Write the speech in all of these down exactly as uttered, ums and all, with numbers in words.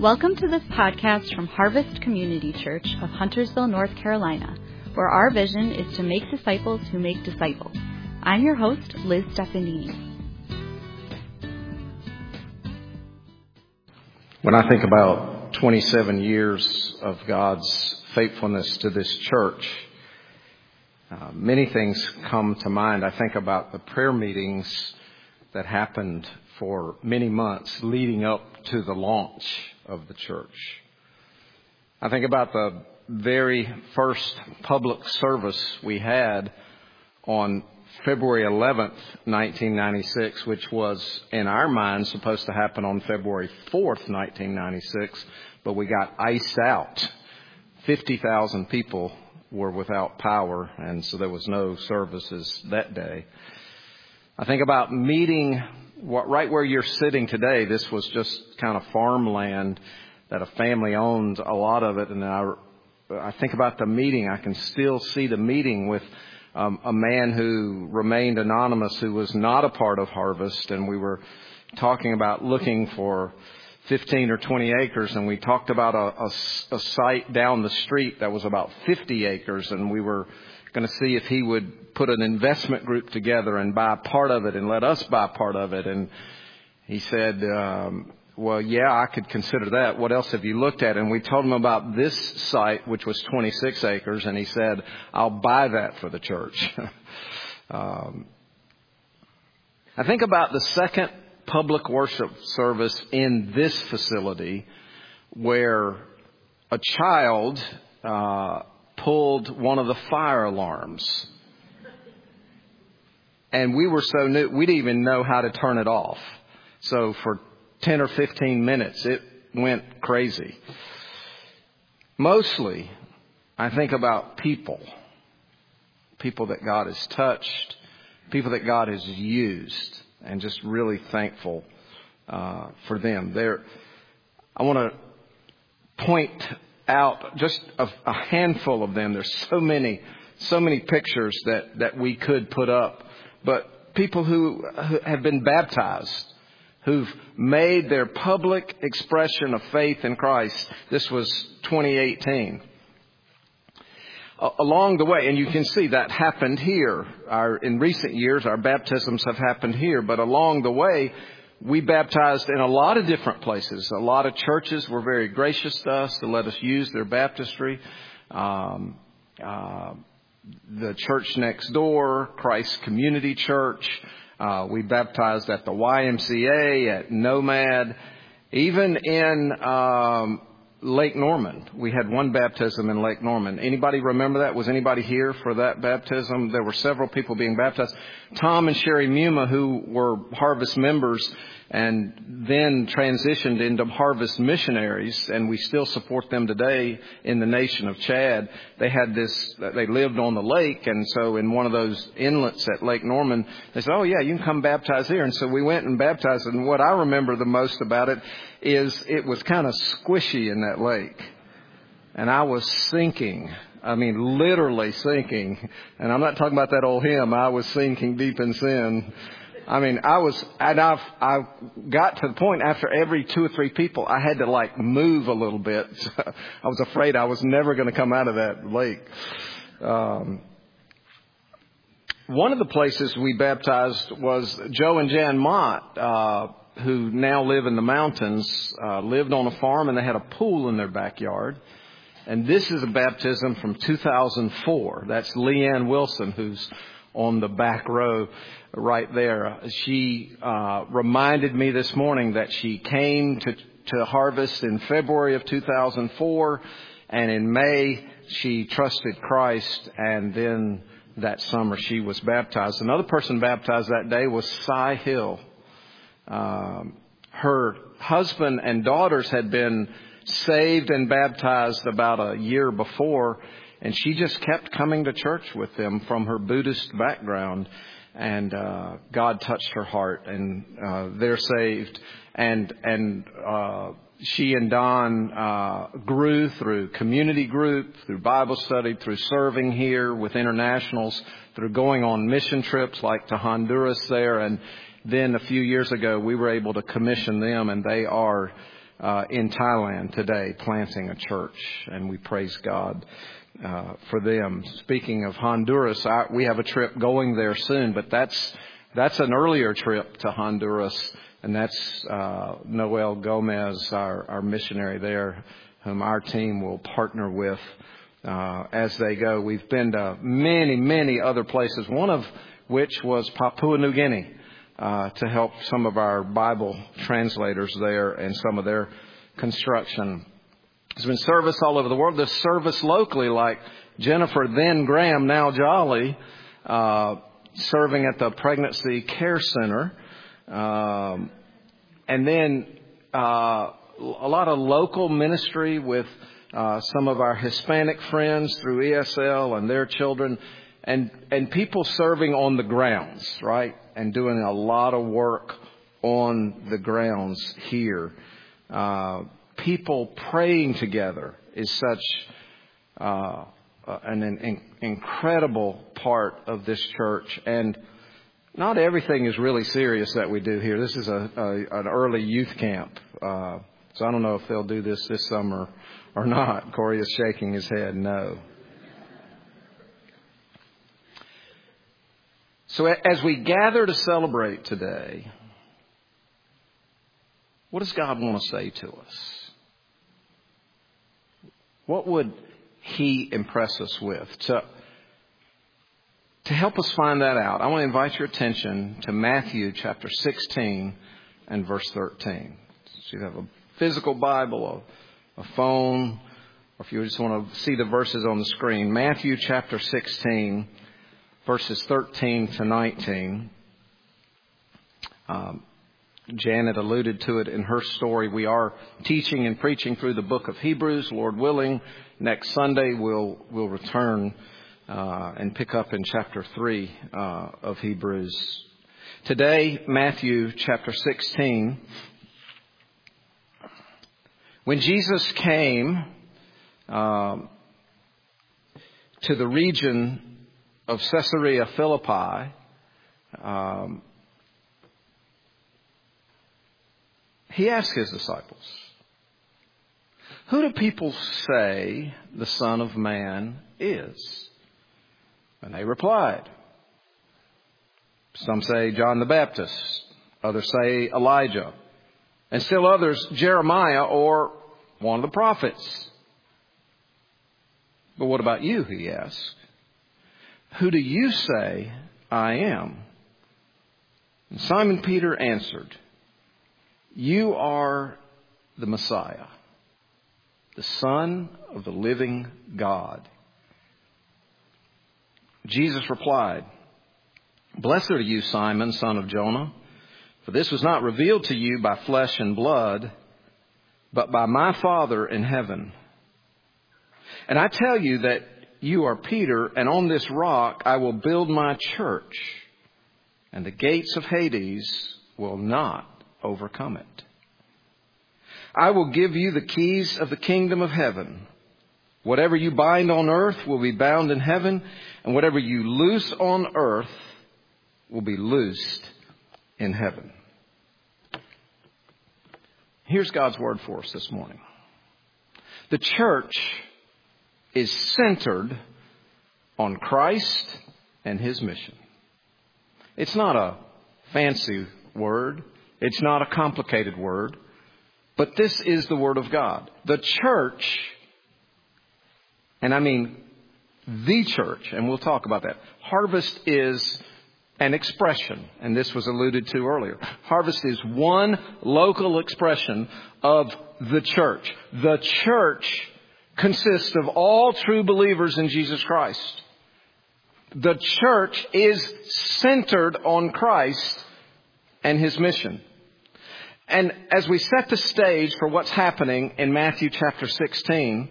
Welcome to this podcast from Harvest Community Church of Huntersville, North Carolina, where our vision is to make disciples who make disciples. I'm your host, Liz Stefanini. When I think about twenty-seven years of God's faithfulness to this church, uh, many things come to mind. I think about the prayer meetings that happened for many months leading up to the launch of the church. I think about the very first public service we had on February eleventh, nineteen ninety-six, which was in our minds supposed to happen on February fourth, nineteen ninety-six, but we got iced out. fifty thousand people were without power, and so there was no services that day. I think about meeting what, right where you're sitting today. This was just kind of farmland that a family owned a lot of it. And I, I think about the meeting. I can still see the meeting with um, a man who remained anonymous, who was not a part of Harvest. And we were talking about looking for fifteen or twenty acres. And we talked about a, a, a site down the street that was about fifty acres. And we were going to see if he would put an investment group together and buy part of it and let us buy part of it. And he said, um, well, yeah, I could consider that. What else have you looked at? And we told him about this site, which was twenty-six acres. And he said, I'll buy that for the church. um, I think about the second public worship service in this facility where a child uh pulled one of the fire alarms. And we were so new, we didn't even know how to turn it off. So for ten or fifteen minutes, it went crazy. Mostly, I think about people. People that God has touched. People that God has used. And just really thankful uh, for them. There, I want to point out just a, a handful of them. There's so many, so many pictures that, that we could put up. But people who, who have been baptized, who've made their public expression of faith in Christ. This was twenty eighteen. A- along the way, and you can see that happened here. Our, in recent years, our baptisms have happened here. But along the way, we baptized in a lot of different places. A lot of churches were very gracious to us to let us use their baptistry. Um, uh, the church next door, Christ Community Church. Uh, we baptized at the Y M C A, at Nomad. Even in um, Lake Norman. We had one baptism in Lake Norman. Anybody remember that? Was anybody here for that baptism? There were several people being baptized. Tom and Sherry Muma, who were Harvest members and then transitioned into Harvest missionaries, and we still support them today in the nation of Chad. They had this, they lived on the lake, and so in one of those inlets at Lake Norman, they said, oh yeah, you can come baptize here. And so we went and baptized, and what I remember the most about it is it was kind of squishy in that lake. And I was sinking. I mean, literally sinking. And I'm not talking about that old hymn, I was sinking deep in sin. I mean, I was, and I've, I got to the point after every two or three people, I had to like move a little bit. I was afraid I was never going to come out of that lake. Um, one of the places we baptized was Joe and Jan Mott, uh, who now live in the mountains, uh, lived on a farm, and they had a pool in their backyard. And this is a baptism from two thousand four. That's Leanne Wilson, who's on the back row right there. She uh, reminded me this morning that she came to, to Harvest in February of two thousand four, and in May she trusted Christ, and then that summer she was baptized. Another person baptized that day was Cy Hill. Um, her husband and daughters had been saved and baptized about a year before, and she just kept coming to church with them from her Buddhist background. And uh, God touched her heart, and uh, they're saved. And and uh, she and Don uh, grew through community group, through Bible study, through serving here with internationals, through going on mission trips like to Honduras there. And then a few years ago, we were able to commission them, and they are uh, in Thailand today planting a church, and we praise God uh, for them. Speaking of Honduras, I, we have a trip going there soon, but that's that's an earlier trip to Honduras, and that's uh, Noel Gomez, our, our missionary there, whom our team will partner with uh, as they go. We've been to many, many other places, one of which was Papua New Guinea, uh, to help some of our Bible translators there and some of their construction. There's been service all over the world. There's service locally, like Jennifer, then Graham, now Jolly, uh, serving at the Pregnancy Care Center. Um, and then uh, a lot of local ministry with uh, some of our Hispanic friends through E S L and their children. And and people serving on the grounds, right? And doing a lot of work on the grounds here. Uh, people praying together is such uh, an, an incredible part of this church. And not everything is really serious that we do here. This is a, a an early youth camp. Uh, so I don't know if they'll do this this summer or not. Corey is shaking his head no. So as we gather to celebrate today, what does God want to say to us? What would He impress us with? To, to help us find that out, I want to invite your attention to Matthew chapter sixteen and verse thirteen. So you have a physical Bible, a, a phone, or if you just want to see the verses on the screen. Matthew chapter sixteen. Verses thirteen to nineteen. Um, Janet alluded to it in her story. We are teaching and preaching through the book of Hebrews. Lord willing, next Sunday we'll we'll return uh, and pick up in chapter three uh, of Hebrews. Today, Matthew chapter sixteen. When Jesus came um, to the region of Caesarea Philippi, um, he asked his disciples, "Who do people say the Son of Man is?" And they replied, some say John the Baptist, others say Elijah, and still others Jeremiah or one of the prophets. "But what about you?" he asked. "Who do you say I am?" And Simon Peter answered, "You are the Messiah, the Son of the living God." Jesus replied, "Blessed are you, Simon, son of Jonah, for this was not revealed to you by flesh and blood, but by my Father in heaven. And I tell you that you are Peter, and on this rock I will build my church, and the gates of Hades will not overcome it. I will give you the keys of the kingdom of heaven. Whatever you bind on earth will be bound in heaven, and whatever you loose on earth will be loosed in heaven." Here's God's word for us this morning. The church is centered on Christ and His mission. It's not a fancy word. It's not a complicated word. But this is the Word of God. The church, and I mean the church, and we'll talk about that. Harvest is an expression, and this was alluded to earlier. Harvest is one local expression of the church. The church consists of all true believers in Jesus Christ. The church is centered on Christ and His mission. And as we set the stage for what's happening in Matthew chapter sixteen,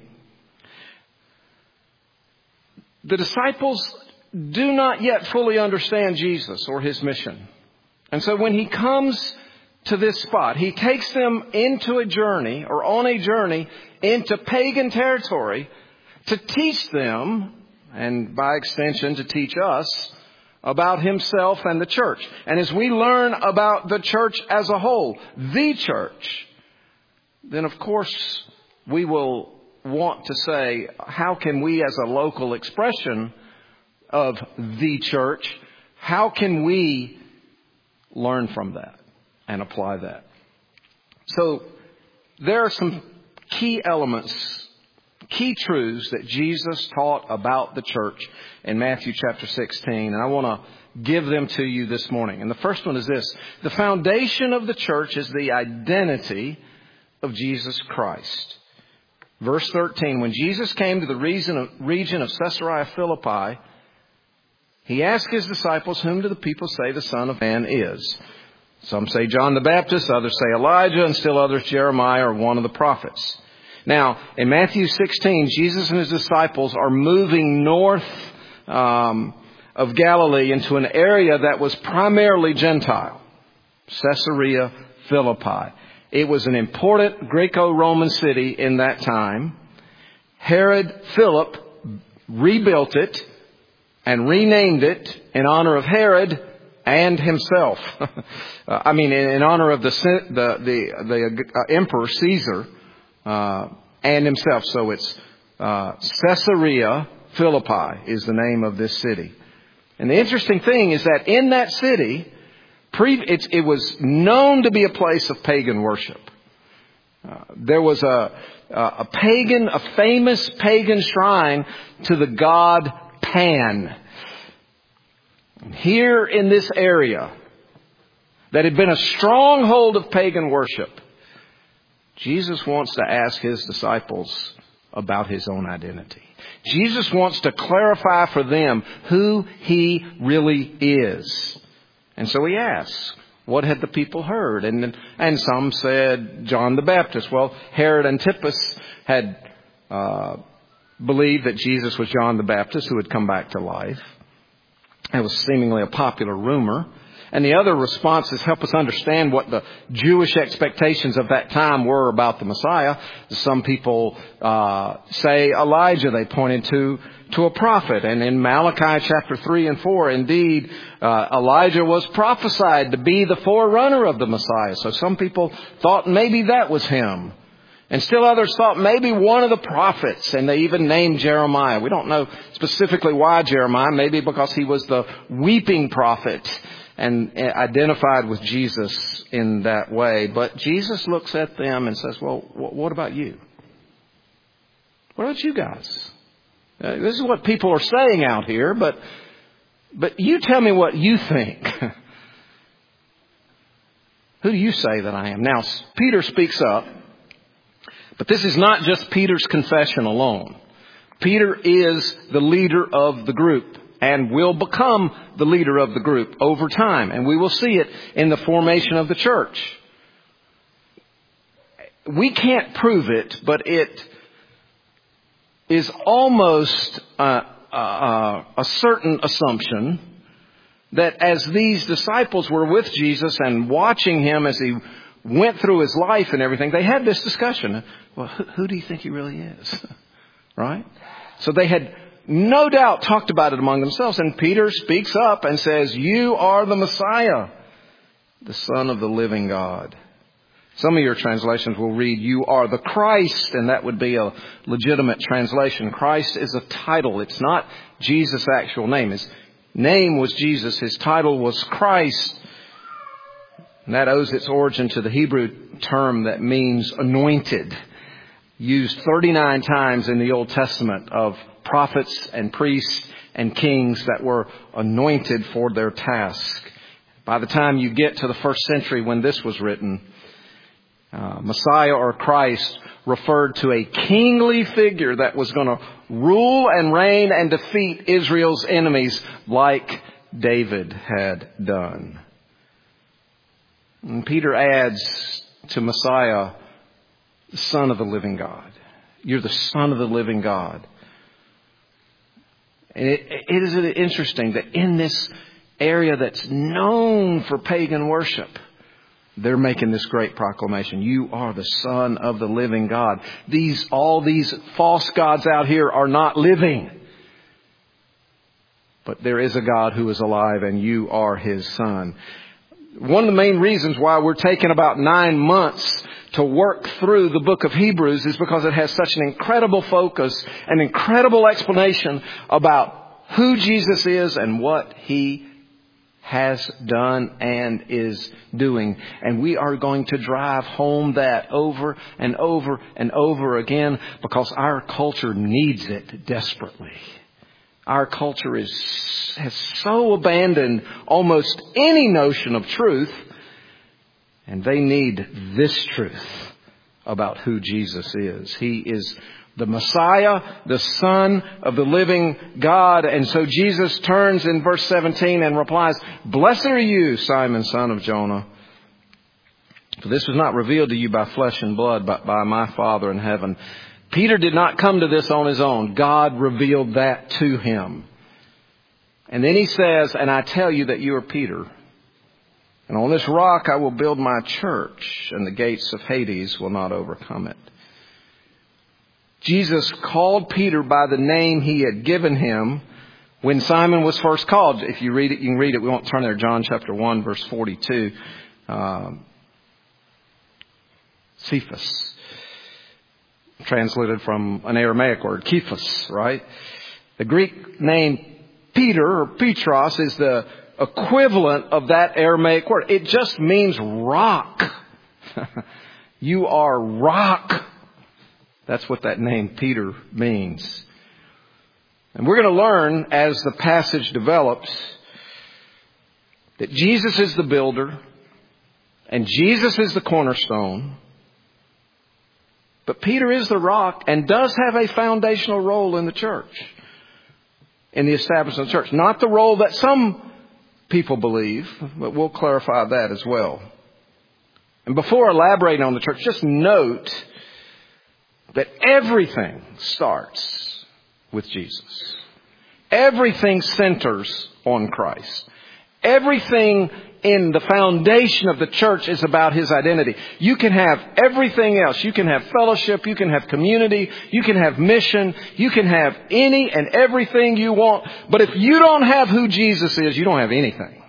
the disciples do not yet fully understand Jesus or His mission. And so when He comes to this spot, He takes them into a journey or on a journey into pagan territory to teach them, and by extension to teach us, about Himself and the church. And as we learn about the church as a whole, the church, then of course we will want to say, how can we as a local expression of the church, how can we learn from that and apply that? So there are some key elements, key truths that Jesus taught about the church in Matthew chapter sixteen. And I want to give them to you this morning. And the first one is this. The foundation of the church is the identity of Jesus Christ. Verse thirteen, when Jesus came to the region of, region of Caesarea Philippi, he asked his disciples, whom do the people say the Son of Man is? Some say John the Baptist, others say Elijah, and still others Jeremiah or one of the prophets. Now, in Matthew sixteen, Jesus and his disciples are moving north um, of Galilee into an area that was primarily Gentile, Caesarea Philippi. It was an important Greco-Roman city in that time. Herod Philip rebuilt it and renamed it in honor of Herod and himself. I mean, in honor of the the the, the uh, Emperor Caesar uh, and himself. So it's uh, Caesarea Philippi is the name of this city. And the interesting thing is that in that city, pre- it's, it was known to be a place of pagan worship. Uh, there was a, a a pagan, a famous pagan shrine to the god Pan. Here in this area that had been a stronghold of pagan worship, Jesus wants to ask his disciples about his own identity. Jesus wants to clarify for them who he really is. And so he asks, what had the people heard? And and some said John the Baptist. Well, Herod Antipas had uh, believed that Jesus was John the Baptist who had come back to life. It was seemingly a popular rumor. And the other responses help us understand what the Jewish expectations of that time were about the Messiah. Some people uh, say Elijah. They pointed to to a prophet. And in Malachi chapter three and four, indeed, uh, Elijah was prophesied to be the forerunner of the Messiah. So some people thought maybe that was him. And still others thought maybe one of the prophets, and they even named Jeremiah. We don't know specifically why Jeremiah, maybe because he was the weeping prophet and identified with Jesus in that way. But Jesus looks at them and says, well, what about you? What about you guys? Uh, this is what people are saying out here, but but you tell me what you think. Who do you say that I am? Now, Peter speaks up. But this is not just Peter's confession alone. Peter is the leader of the group and will become the leader of the group over time. And we will see it in the formation of the church. We can't prove it, but it is almost uh, uh, a certain assumption that as these disciples were with Jesus and watching him as he went through his life and everything, they had this discussion. Well, who, who do you think he really is? Right? So they had no doubt talked about it among themselves. And Peter speaks up and says, you are the Messiah, the Son of the living God. Some of your translations will read, you are the Christ. And that would be a legitimate translation. Christ is a title. It's not Jesus' actual name. His name was Jesus. His title was Christ. And that owes its origin to the Hebrew term that means anointed, used thirty-nine times in the Old Testament of prophets and priests and kings that were anointed for their task. By the time you get to the first century when this was written, uh, Messiah or Christ referred to a kingly figure that was going to rule and reign and defeat Israel's enemies like David had done. And Peter adds to Messiah, the Son of the living God. You're the Son of the living God. And it, it is interesting that in this area that's known for pagan worship, they're making this great proclamation. You are the Son of the living God. These, all these false gods out here are not living. But there is a God who is alive and you are his Son. One of the main reasons why we're taking about nine months to work through the book of Hebrews is because it has such an incredible focus, an incredible explanation about who Jesus is and what He has done and is doing. And we are going to drive home that over and over and over again because our culture needs it desperately. Our culture is has so abandoned almost any notion of truth, and they need this truth about who Jesus is. He is the Messiah, the Son of the living God. And so Jesus turns in verse seventeen and replies, "Blessed are you, Simon, son of Jonah. For this was not revealed to you by flesh and blood, but by my Father in heaven." Peter did not come to this on his own. God revealed that to him. And then he says, "And I tell you that you are Peter. And on this rock I will build my church, and the gates of Hades will not overcome it." Jesus called Peter by the name He had given him when Simon was first called. If you read it, you can read it. We won't turn there. John chapter one, verse forty-two. Um, Cephas. Translated from an Aramaic word, Kephas, right? The Greek name Peter or Petros is the equivalent of that Aramaic word. It just means rock. You are rock. That's what that name Peter means. And we're going to learn as the passage develops that Jesus is the builder and Jesus is the cornerstone. But Peter is the rock and does have a foundational role in the church, in the establishment of the church. Not the role that some people believe, but we'll clarify that as well. And before elaborating on the church, just note that everything starts with Jesus. Everything centers on Christ. Everything in the foundation of the church is about His identity. You can have everything else. You can have fellowship. You can have community. You can have mission. You can have any and everything you want. But if you don't have who Jesus is, you don't have anything.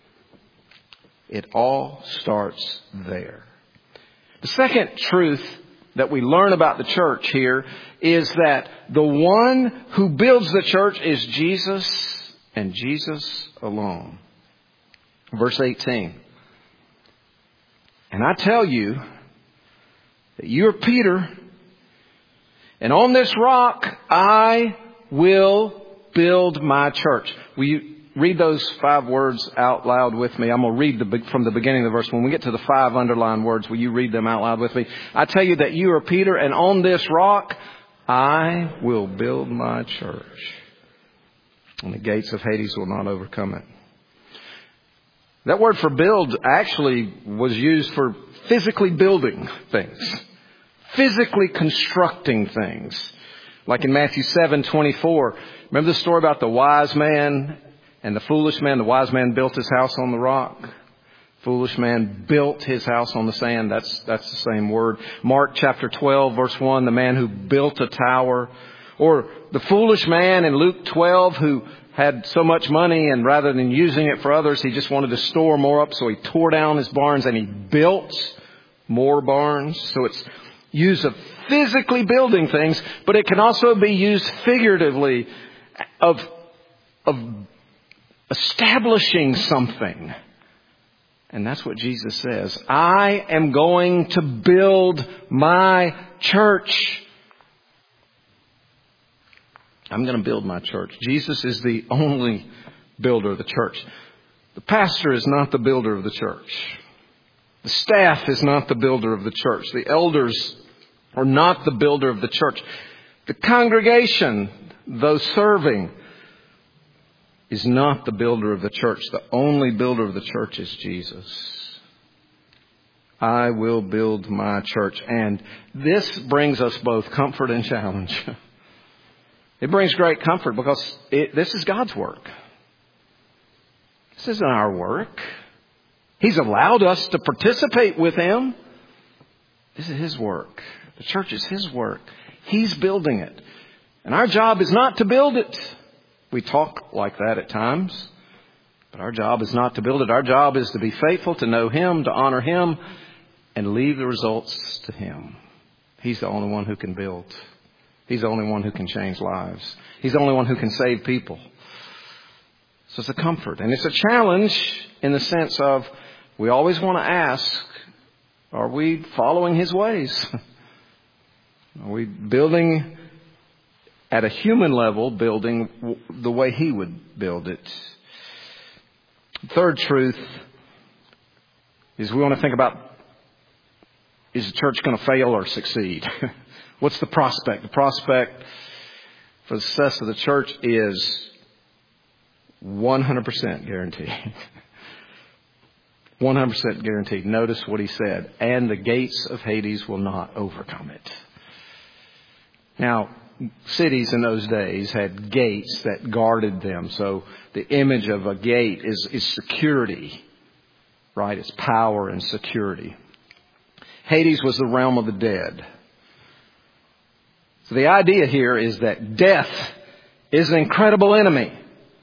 It all starts there. The second truth that we learn about the church here is that the one who builds the church is Jesus and Jesus alone. Verse eighteen. "And I tell you that you are Peter, and on this rock I will build my church." Will you read those five words out loud with me? I'm going to read the, from the beginning of the verse. When we get to the five underlined words, will you read them out loud with me? "I tell you that you are Peter, and on this rock I will build my church, and the gates of Hades will not overcome it." That word for build actually was used for physically building things, physically constructing things. Like in Matthew seven twenty-four. Remember the story about the wise man and the foolish man? The wise man built his house on the rock. Foolish man built his house on the sand. That's, that's the same word. Mark chapter twelve, verse one, the man who built a tower. Or the foolish man in Luke twelve who had so much money, and rather than using it for others, he just wanted to store more up. So he tore down his barns and he built more barns. So it's used of physically building things, but it can also be used figuratively of, of establishing something. And that's what Jesus says. I am going to build my church. I'm going to build my church. Jesus is the only builder of the church. The pastor is not the builder of the church. The staff is not the builder of the church. The elders are not the builder of the church. The congregation, though serving, is not the builder of the church. The only builder of the church is Jesus. I will build my church. And this brings us both comfort and challenge. It brings great comfort because it, this is God's work. This isn't our work. He's allowed us to participate with Him. This is His work. The church is His work. He's building it. And our job is not to build it. We talk like that at times. But our job is not to build it. Our job is to be faithful, to know Him, to honor Him, and leave the results to Him. He's the only one who can build. He's the only one who can change lives. He's the only one who can save people. So it's a comfort. And it's a challenge in the sense of we always want to ask, are we following His ways? Are we building at a human level, building the way He would build it? Third truth is we want to think about, is the church going to fail or succeed? What's the prospect? The prospect for the success of the church is one hundred percent guaranteed. one hundred percent guaranteed. Notice what he said. And the gates of Hades will not overcome it. Now, cities in those days had gates that guarded them. So the image of a gate is, is security, right? It's power and security. Hades was the realm of the dead. So the idea here is that death is an incredible enemy.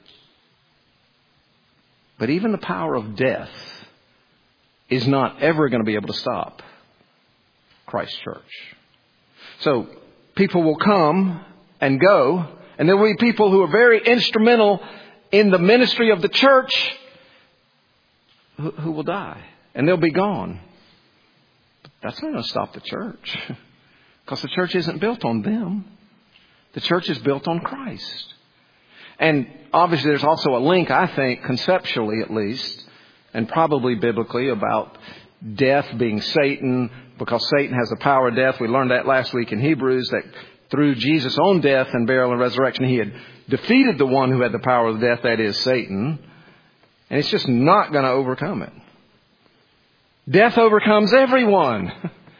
But even the power of death is not ever going to be able to stop Christ's church. So people will come and go, and there will be people who are very instrumental in the ministry of the church who, who will die, and they'll be gone. But that's not going to stop the church, because the church isn't built on them. The church is built on Christ. And obviously there's also a link, I think, conceptually at least, and probably biblically, about death being Satan, because Satan has the power of death. We learned that last week in Hebrews, that through Jesus' own death and burial and resurrection, He had defeated the one who had the power of death, that is Satan. And it's just not going to overcome it. Death overcomes everyone.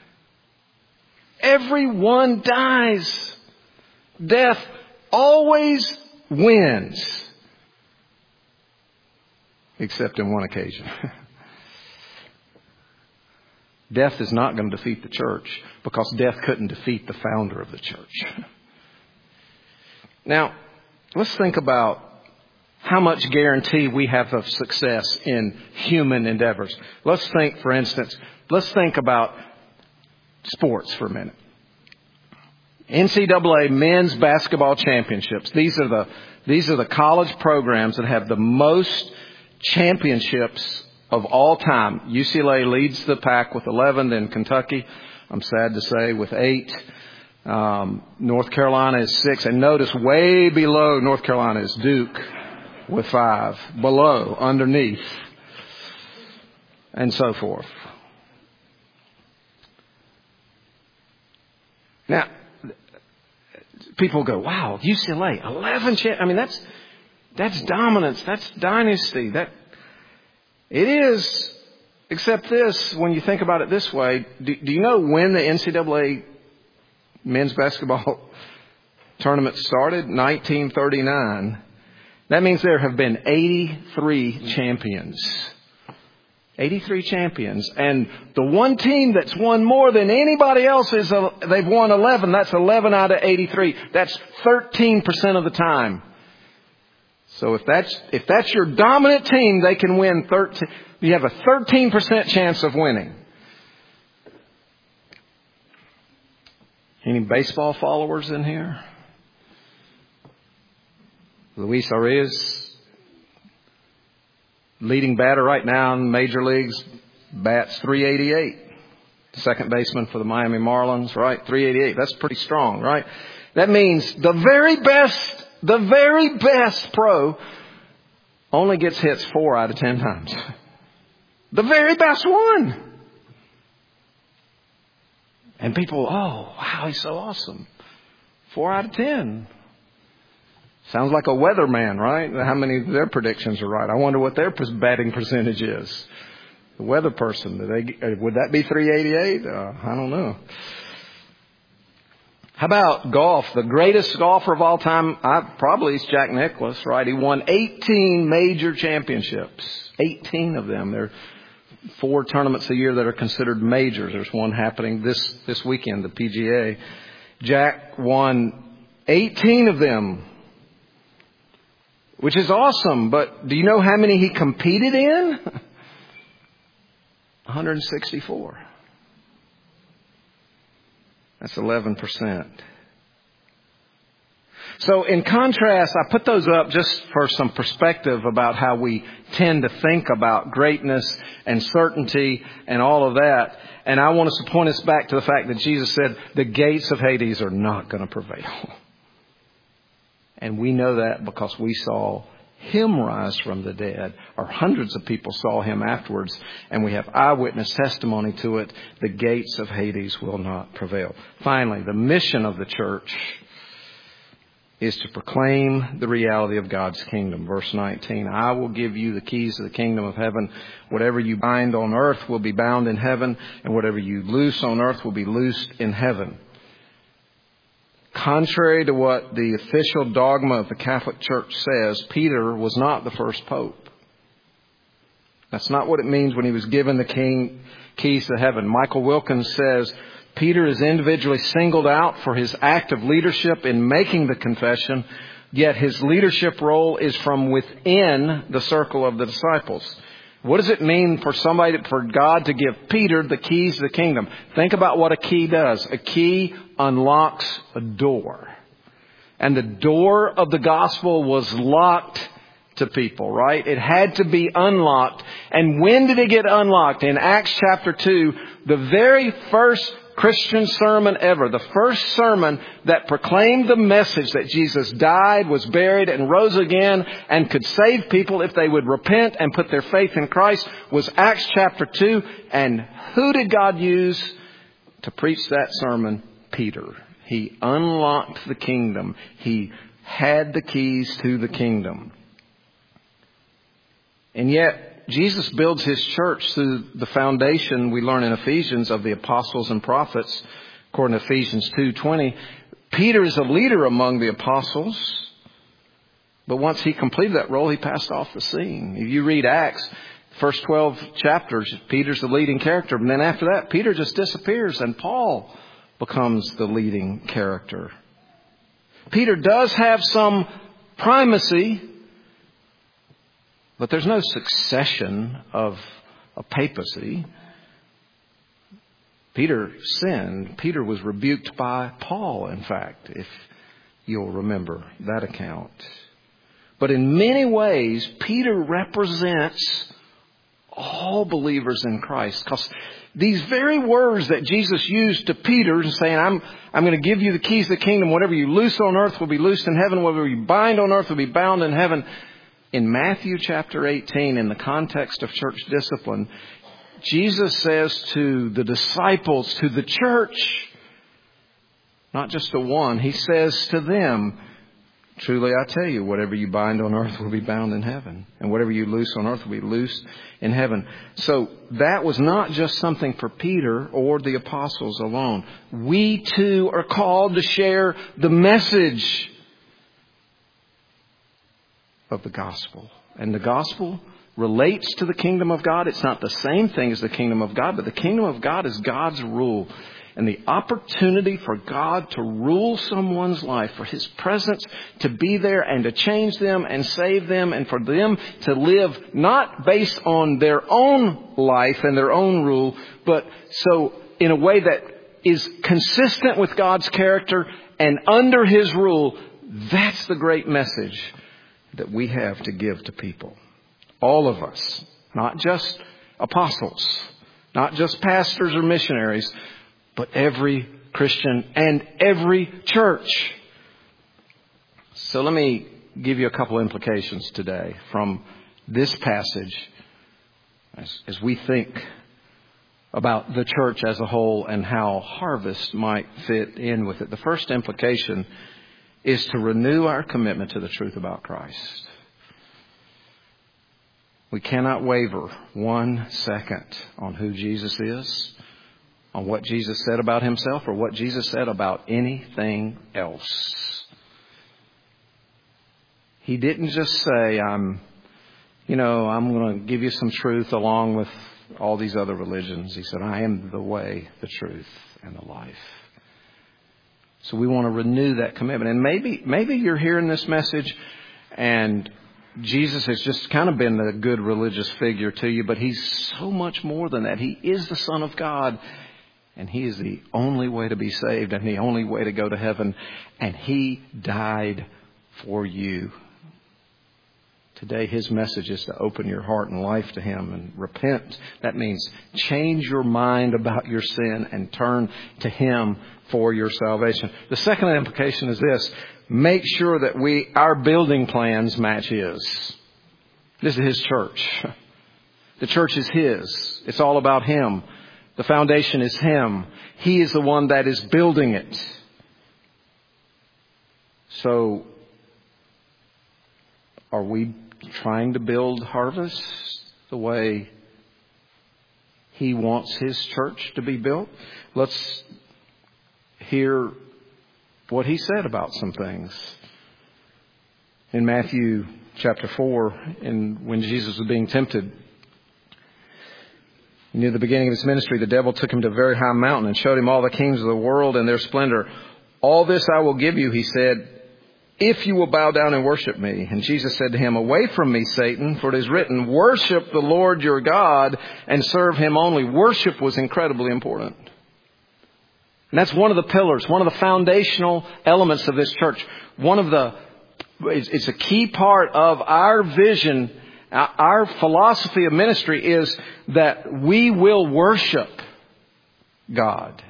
Everyone dies. Death always wins. Except in one occasion. Death is not going to defeat the church, because death couldn't defeat the founder of the church. Now, let's think about how much guarantee we have of success in human endeavors. Let's think, for instance, let's think about sports for a minute. N C double A men's basketball championships. These are the these are the college programs that have the most championships of all time. U C L A leads the pack with eleven, then Kentucky, I'm sad to say, with eight. Um, North Carolina is six. And notice way below North Carolina is Duke with five. Below, underneath, and so forth. Now, people go, wow, U C L A, eleven champ. I mean, that's that's dominance. That's dynasty. That it is. Except this, when you think about it this way, do, do you know when the N C double A men's basketball tournament started? nineteen thirty-nine. That means there have been eighty-three champions. eighty-three champions. And the one team that's won more than anybody else is, a, they've won eleven. That's eleven out of eighty-three. That's thirteen percent of the time. So if that's, if that's your dominant team, they can win thirteen. You have a thirteen percent chance of winning. Any baseball followers in here? Luis Arias, leading batter right now in major leagues, bats three eighty-eight. Second baseman for the Miami Marlins, right? three eighty-eight. That's pretty strong, right? That means the very best, the very best pro only gets hits four out of ten times. The very best one. And people, oh, wow, he's so awesome. Four out of ten. Sounds like a weatherman, right? How many of their predictions are right? I wonder what their batting percentage is. The weather person, do they, would that be three eighty-eight? Uh, I don't know. How about golf? The greatest golfer of all time, I, probably is Jack Nicklaus, right? He won eighteen major championships. eighteen of them. There are four tournaments a year that are considered majors. There's one happening this, this weekend, the P G A. Jack won eighteen of them, which is awesome. But do you know how many he competed in? one hundred sixty-four. That's eleven percent. So in contrast, I put those up just for some perspective about how we tend to think about greatness and certainty and all of that. And I want us to point us back to the fact that Jesus said the gates of Hades are not going to prevail. And we know that because we saw Him rise from the dead, or hundreds of people saw Him afterwards, and we have eyewitness testimony to it. The gates of Hades will not prevail. Finally, the mission of the church is to proclaim the reality of God's kingdom. Verse nineteen, I will give you the keys to the kingdom of heaven. Whatever you bind on earth will be bound in heaven, and whatever you loose on earth will be loosed in heaven. Contrary to what the official dogma of the Catholic Church says, Peter was not the first pope. That's not what it means when he was given the king, keys to heaven. Michael Wilkins says, Peter is individually singled out for his act of leadership in making the confession, yet his leadership role is from within the circle of the disciples. What does it mean for somebody, for God to give Peter the keys to the kingdom? Think about what a key does. A key unlocks a door. And the door of the gospel was locked to people, right? It had to be unlocked. And when did it get unlocked? In Acts chapter two, the very first Christian sermon ever, the first sermon that proclaimed the message that Jesus died, was buried, and rose again, and could save people if they would repent and put their faith in Christ, was Acts chapter two. And who did God use to preach that sermon? Peter. He unlocked the kingdom. He had the keys to the kingdom. And yet, Jesus builds His church through the foundation we learn in Ephesians of the apostles and prophets, according to Ephesians two twenty. Peter is a leader among the apostles, but once he completed that role, he passed off the scene. If you read Acts, first twelve chapters, Peter's the leading character. And then after that, Peter just disappears and Paul becomes the leading character. Peter does have some primacy, but there's no succession of a papacy. Peter sinned. Peter was rebuked by Paul, in fact, if you'll remember that account. But in many ways, Peter represents all believers in Christ. Because these very words that Jesus used to Peter, saying, I'm, I'm going to give you the keys to the kingdom. Whatever you loose on earth will be loosed in heaven. Whatever you bind on earth will be bound in heaven. In Matthew chapter eighteen, in the context of church discipline, Jesus says to the disciples, to the church, not just to one, He says to them, truly I tell you, whatever you bind on earth will be bound in heaven, and whatever you loose on earth will be loosed in heaven. So that was not just something for Peter or the apostles alone. We too are called to share the message of the gospel. And the gospel relates to the kingdom of God. It's not the same thing as the kingdom of God, but the kingdom of God is God's rule. And the opportunity for God to rule someone's life, for His presence to be there and to change them and save them, and for them to live not based on their own life and their own rule, but so in a way that is consistent with God's character and under His rule. That's the great message that we have to give to people. All of us, not just apostles, not just pastors or missionaries, but every Christian and every church. So let me give you a couple implications today from this passage as, as we think about the church as a whole and how Harvest might fit in with it. The first implication is to renew our commitment to the truth about Christ. We cannot waver one second on who Jesus is, on what Jesus said about Himself, or what Jesus said about anything else. He didn't just say, I'm, you know, I'm going to give you some truth along with all these other religions. He said, I am the way, the truth, and the life. So we want to renew that commitment. And maybe maybe you're hearing this message and Jesus has just kind of been a good religious figure to you, but He's so much more than that. He is the Son of God. And He is the only way to be saved and the only way to go to heaven. And He died for you. Today, His message is to open your heart and life to Him and repent. That means change your mind about your sin and turn to Him for your salvation. The second implication is this. Make sure that we, our building plans match His. This is His church. The church is His. It's all about Him. The foundation is Him. He is the one that is building it. So, are we trying to build Harvest the way He wants His church to be built? Let's hear what He said about some things. In Matthew chapter four, and when Jesus was being tempted, near the beginning of His ministry, the devil took Him to a very high mountain and showed Him all the kings of the world and their splendor. All this I will give you, He said, if you will bow down and worship me. And Jesus said to him, away from me, Satan, for it is written, worship the Lord your God and serve Him only. Worship was incredibly important. And that's one of the pillars, one of the foundational elements of this church. One of the, it's a key part of our vision. Our philosophy of ministry is that we will worship God.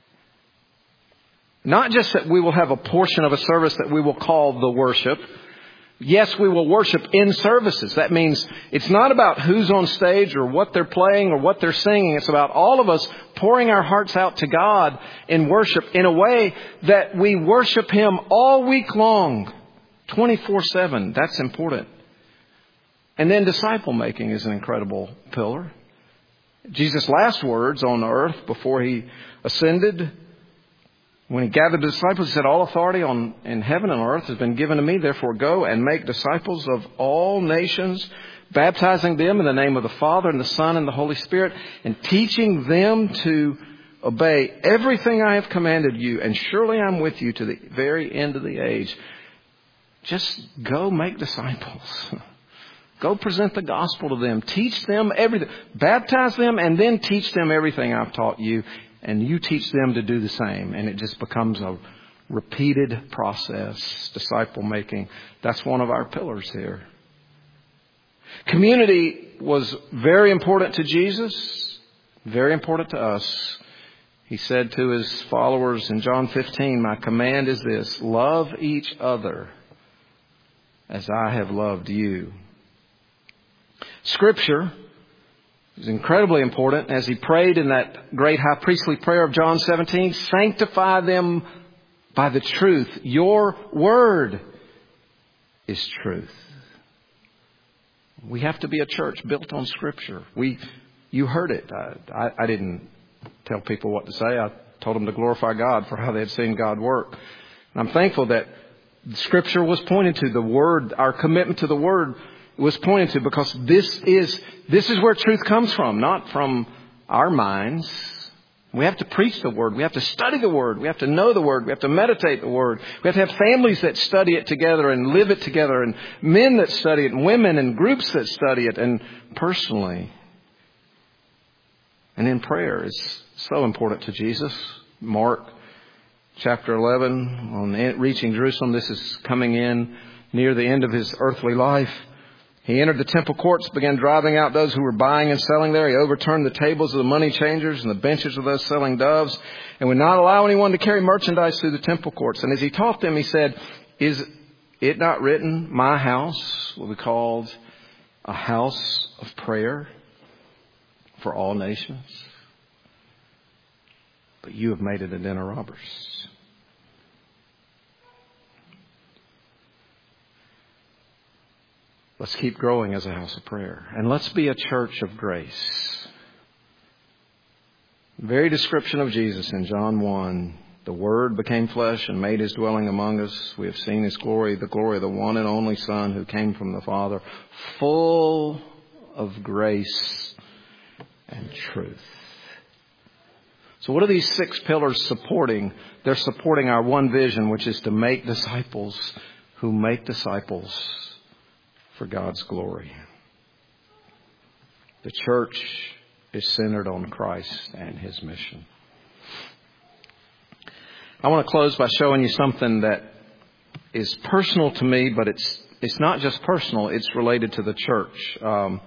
Not just that we will have a portion of a service that we will call the worship. Yes, we will worship in services. That means it's not about who's on stage or what they're playing or what they're singing. It's about all of us pouring our hearts out to God in worship in a way that we worship Him all week long, twenty-four seven. That's important. And then disciple making is an incredible pillar. Jesus' last words on earth before He ascended, when He gathered the disciples, He said, all authority on in heaven and earth has been given to me. Therefore go and make disciples of all nations, baptizing them in the name of the Father and the Son and the Holy Spirit, and teaching them to obey everything I have commanded you. And surely I'm with you to the very end of the age. Just go make disciples. Go present the gospel to them. Teach them everything. Baptize them and then teach them everything I've taught you. And you teach them to do the same. And it just becomes a repeated process. Disciple making. That's one of our pillars here. Community was very important to Jesus. Very important to us. He said to His followers in John fifteen, my command is this. Love each other as I have loved you. Scripture is incredibly important. As He prayed in that great high priestly prayer of John seventeen, sanctify them by the truth. Your word is truth. We have to be a church built on Scripture. We, you heard it. I, I, I didn't tell people what to say. I told them to glorify God for how they had seen God work. And I'm thankful that Scripture was pointed to. The Word, our commitment to the Word was pointed to, because this is this is where truth comes from, not from our minds. We have to preach the Word. We have to study the Word. We have to know the Word. We have to meditate the Word. We have to have families that study it together and live it together, and men that study it, and women and groups that study it, and personally. And then prayer is so important to Jesus. Mark chapter eleven, on reaching Jerusalem, this is coming in near the end of His earthly life. He entered the temple courts, began driving out those who were buying and selling there. He overturned the tables of the money changers and the benches of those selling doves, and would not allow anyone to carry merchandise through the temple courts. And as He taught them, He said, is it not written, my house will be called a house of prayer for all nations? But you have made it a den of robbers. Let's keep growing as a house of prayer. And let's be a church of grace. Very description of Jesus in John one. The Word became flesh and made His dwelling among us. We have seen His glory, the glory of the one and only Son who came from the Father, full of grace and truth. So what are these six pillars supporting? They're supporting our one vision, which is to make disciples who make disciples for God's glory. The church is centered on Christ and His mission. I want to close by showing you something that is personal to me, but it's it's not just personal. It's related to the church. Um,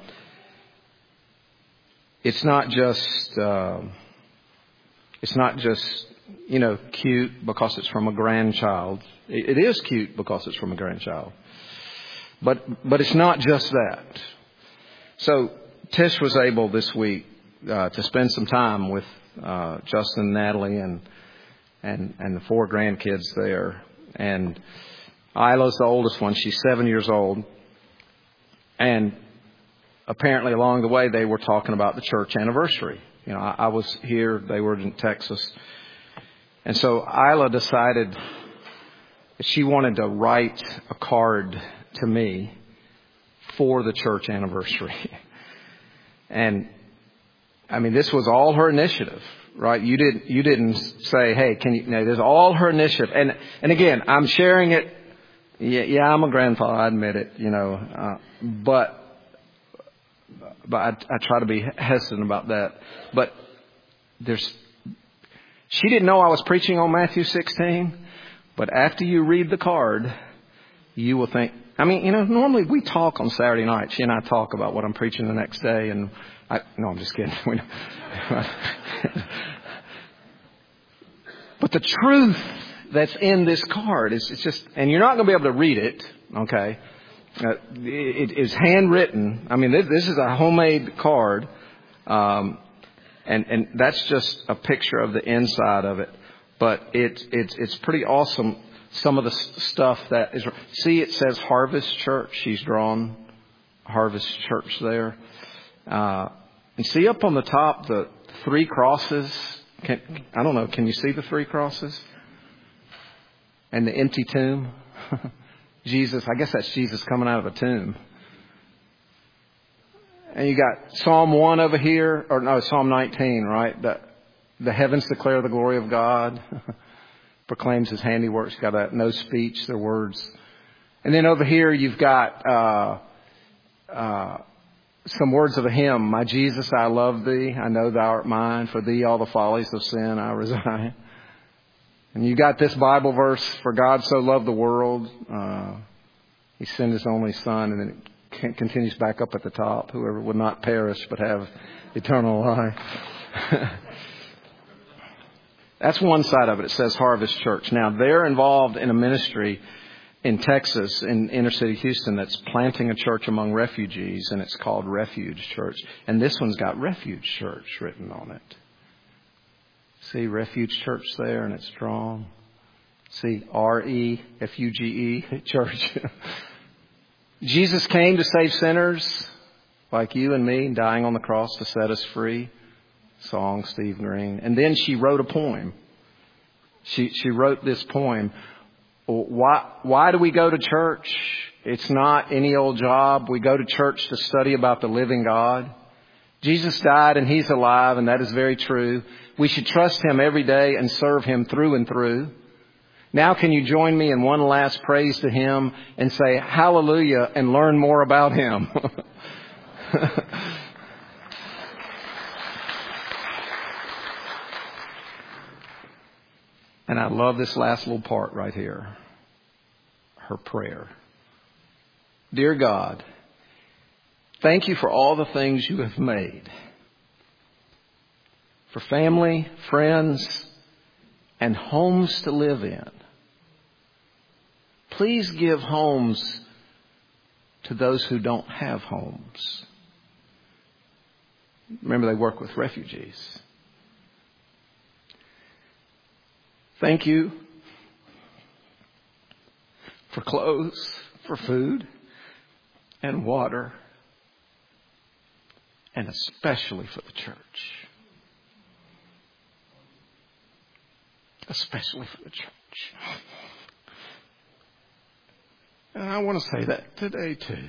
it's not just uh, it's not just you know cute because it's from a grandchild. It, it is cute because it's from a grandchild, but but it's not just that. So Tish was able this week uh, to spend some time with uh, Justin, Natalie, and and and the four grandkids there. And Isla's the oldest one. She's seven years old. And apparently along the way they were talking about the church anniversary. You know, I, I was here. They were in Texas. And so Isla decided that she wanted to write a card to me for the church anniversary. And I mean, this was all her initiative. Right, you didn't. You didn't say, "Hey, can you?" No, there's all her initiative, and and again, I'm sharing it. Yeah, yeah, I'm a grandfather. I admit it. You know, uh, but but I, I try to be hesitant about that. But there's. She didn't know I was preaching on Matthew sixteen, but after you read the card, you will think. I mean, you know, normally we talk on Saturday night. She and I talk about what I'm preaching the next day, and I no, I'm just kidding. But the truth that's in this card is it's just, and you're not going to be able to read it, okay? Uh, it is handwritten. I mean, this, this is a homemade card, um, and and that's just a picture of the inside of it. But it's it's it's pretty awesome. Some of the stuff that is, see, it says Harvest Church. She's drawn Harvest Church there, uh, and see up on the top the three crosses. Can, I don't know. Can you see the three crosses? And the empty tomb? Jesus, I guess that's Jesus coming out of a tomb. And you got Psalm one over here, or no, Psalm nineteen, right? The, the heavens declare the glory of God. Proclaims his handiworks. Got that no speech, their words. And then over here you've got uh, uh, some words of a hymn. My Jesus, I love thee. I know thou art mine. For thee all the follies of sin I resign. And you got this Bible verse. For God so loved the world, uh, he sent his only son. And then it continues back up at the top. Whoever would not perish but have eternal life. That's one side of it. It says Harvest Church. Now, they're involved in a ministry in Texas, in inner city Houston, that's planting a church among refugees, and it's called Refuge Church. And this one's got Refuge Church written on it. See Refuge Church there, and it's strong. See R E F U G E Church. Jesus came to save sinners like you and me, dying on the cross to set us free. Song, Steve Green. And then she wrote a poem. She she wrote this poem. Why why do we go to church? It's not any old job. We go to church to study about the living God. Jesus died and he's alive, and that is very true. We should trust him every day and serve him through and through. Now can you join me in one last praise to him and say hallelujah and learn more about him? And I love this last little part right here. Her prayer. Dear God, thank you for all the things you have made. For family, friends, and homes to live in. Please give homes to those who don't have homes. Remember, they work with refugees. Thank you for clothes, for food, and water, and especially for the church. Especially for the church. And I want to say that today too.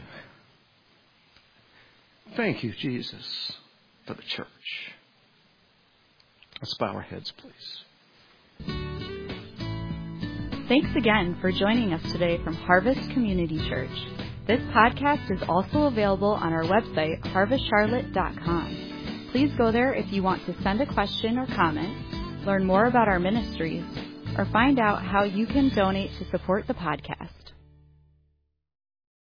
Thank you, Jesus, for the church. Let's bow our heads, please. Thanks again for joining us today from Harvest Community Church. This podcast is also available on our website, harvest charlotte dot com. Please go there if you want to send a question or comment, learn more about our ministries, or find out how you can donate to support the podcast.